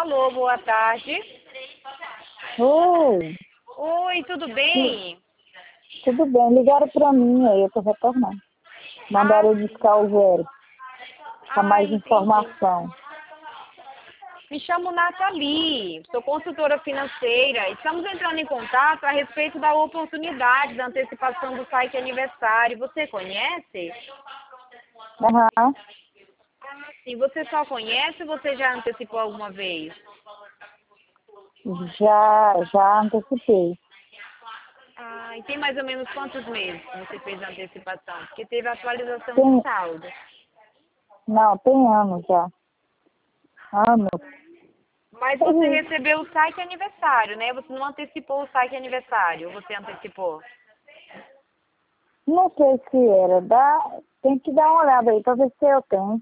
Alô, boa tarde. Oi, Oi, tudo bem? tudo bem? Ligaram para mim, aí eu tô retornando. Mandaram eu buscar o zero, para mais Entendi. informação. Me chamo Nathalie, sou consultora financeira. Estamos entrando em contato a respeito da oportunidade da antecipação do site aniversário. Você conhece? Aham, Se você só conhece, você já antecipou alguma vez? já antecipei. E tem mais ou menos quantos meses que você fez a antecipação? Porque teve atualização de Tem, saldo. não, tem anos já. Anos. Mas você recebeu o site aniversário, né? Você não antecipou o site aniversário, ou você antecipou? Não sei se era, tem que dar uma olhada aí para ver se eu tenho.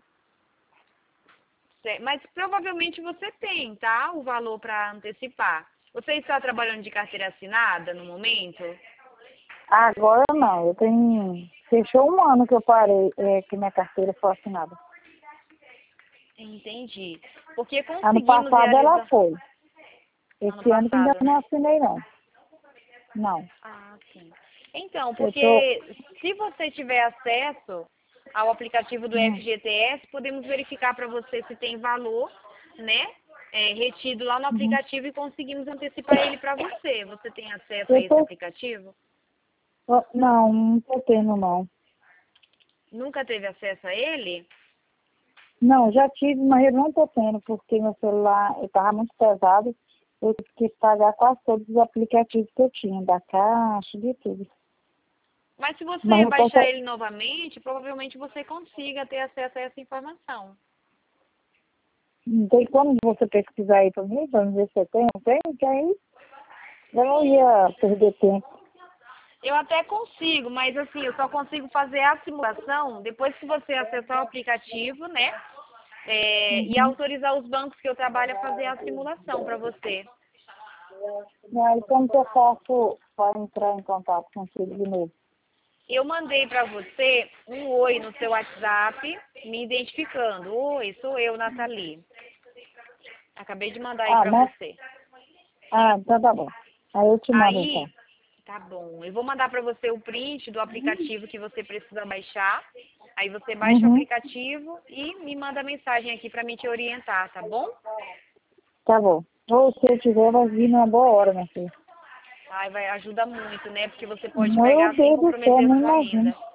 Mas provavelmente você tem, tá? O valor para antecipar. Você está trabalhando de carteira assinada no momento? Agora não, eu tenho. Fechou um ano que eu parei, que minha carteira foi assinada. Entendi. Porque Ano conseguimos passado ela realizar. foi. Ano Esse ano que ainda passado, não né? assinei não. Não. Sim. Então, Eu tô. porque se você tiver acesso ao aplicativo do hum, FGTS, podemos verificar para você se tem valor, né? Retido lá no uhum. aplicativo e conseguimos antecipar ele para você. Você tem acesso a Eu esse tô. aplicativo? Não tô tendo não. Nunca teve acesso a ele? Não, já tive, mas eu não tô tendo, porque meu celular estava muito pesado. Eu tive que pagar quase todos os aplicativos que eu tinha, da Caixa, de tudo. Mas se Mas você eu posso. baixar ele novamente, provavelmente você consiga ter acesso a essa informação. Não tem como você pesquisar aí para me ver se eu tenho? Tem, que aí eu não ia perder tempo. Eu até consigo, mas assim, eu só consigo fazer a simulação depois que você acessar o aplicativo, né? E Uhum. autorizar os bancos que eu trabalho a fazer a simulação para você. E aí como que eu faço para entrar em contato contigo de novo? Eu mandei para você um oi no seu WhatsApp, me identificando. Oi, sou eu, Nathalie. Acabei de mandar aí Ah, para né? você. Então tá bom. Aí eu te mando então. Aí, tá bom. Eu vou mandar para você o print do aplicativo que você precisa baixar. Aí você baixa o Uhum. aplicativo e me manda mensagem aqui para me te orientar, tá bom? Tá bom. Ou se eu tiver, vai vir numa boa hora, minha filha. Vai ajuda muito, né? Porque você pode Meu pegar sem Deus do céu, comprometer nem sua imagino. renda.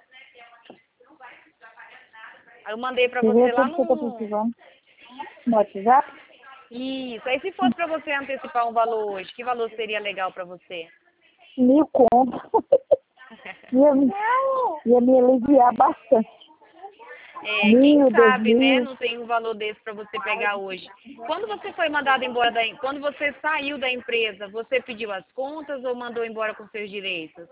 Aí eu mandei para Você vê você lá tudo que eu tô no. precisando. No WhatsApp? Isso. Aí se fosse para você antecipar um valor hoje, que valor seria legal para você? 1.000 conto. Ia me aliviar bastante. Quem 1.000, dois sabe, né? mil. Não tem um valor desse para você pegar hoje. Quando você foi mandado embora quando você saiu da empresa, você pediu as contas ou mandou embora com seus direitos?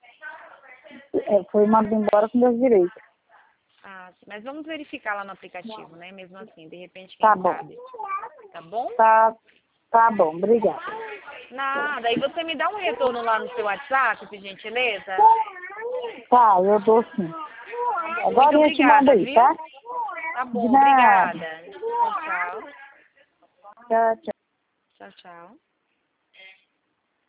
Foi mandado embora com meus direitos. Sim. Mas vamos verificar lá no aplicativo, né? Mesmo assim, de repente, quem Tá bom. sabe. Tá bom? Tá bom, obrigada. Nada. Aí você me dá um retorno lá no seu WhatsApp, por gentileza? Tá, eu dou sim. Tá bom. Muito Agora eu te mando obrigada, aí, viu? tá? Tá De bom, nada. obrigada. Tchau, tchau. Tchau, tchau. Tchau, tchau.